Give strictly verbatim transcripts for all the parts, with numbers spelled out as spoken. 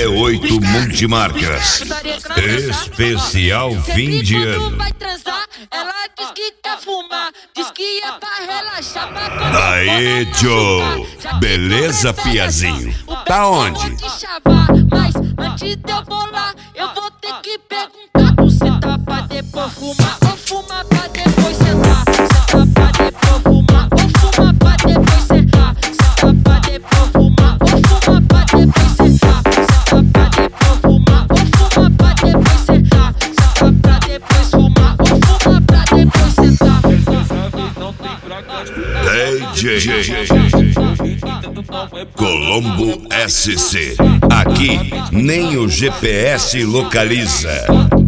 V oito Multimarcas. Especial fim de ano. Vai transar, ela diz que quer fumar, diz que é pra relaxar. Aê, Joe! Beleza, piazinho? Tá onde? Mas antes de eu bolar, eu vou ter que perguntar pro sentar pra depois fumar, ou fumar pra depois sentar. Sentar pra depois fumar, ou fumar pra depois sentar. Sentar pra depois fumar, ou fumar pra depois sentar. Sentar pra depois fumar, ou fumar pra depois sentar. Sentar pra depois fumar, ou fumar pra depois sentar. D J Colombo S C. Aqui nem o G P S localiza.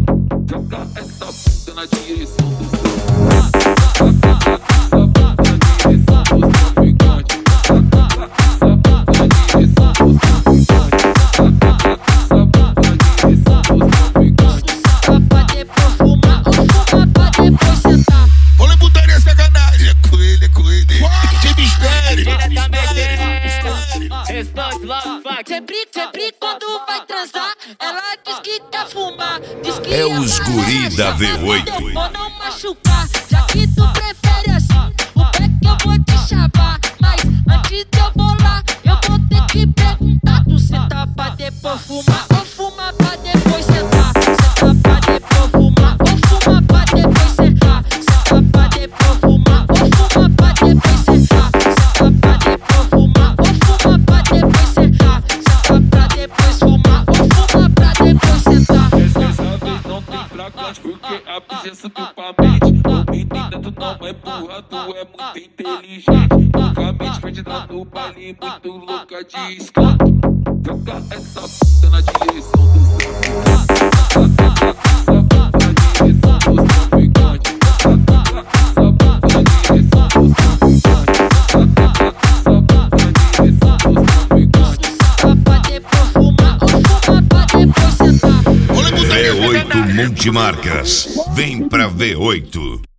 Sempre, sempre quando vai transar, ela diz que quer fumar, diz que é os guri da V oito. Ou não machucar, já que tu prefere assim, o pé que eu vou te chavar. Mas antes de eu bolar, eu vou ter que perguntar. Tu sentar pra depois fumar, ou fumar pra depois sentar. Sentar pra depois fumar, ou fumar pra depois sentar. Sentar pra depois fumar, ou fumar pra depois sentar. Sentar pra depois fumar, ou fumar pra depois sentar. Sentar pra depois fumar, ou fumar pra depois sentar. Dessa vez não tem fracas, porque a bicha subiu pra mente. Ô menina, tu não é burra, tu é muito inteligente. Loucamente perdida no baile, muito louca de escanto. Joga essa puta na direção dos traficantes. Essa puta na direção dos traficantes. Essa puta na direção dos traficantes. Essa puta na direção dos traficantes. Sentar pra depois fumar, ou fumar pra depois sentar. V oito Multimarcas. Vem pra V oito.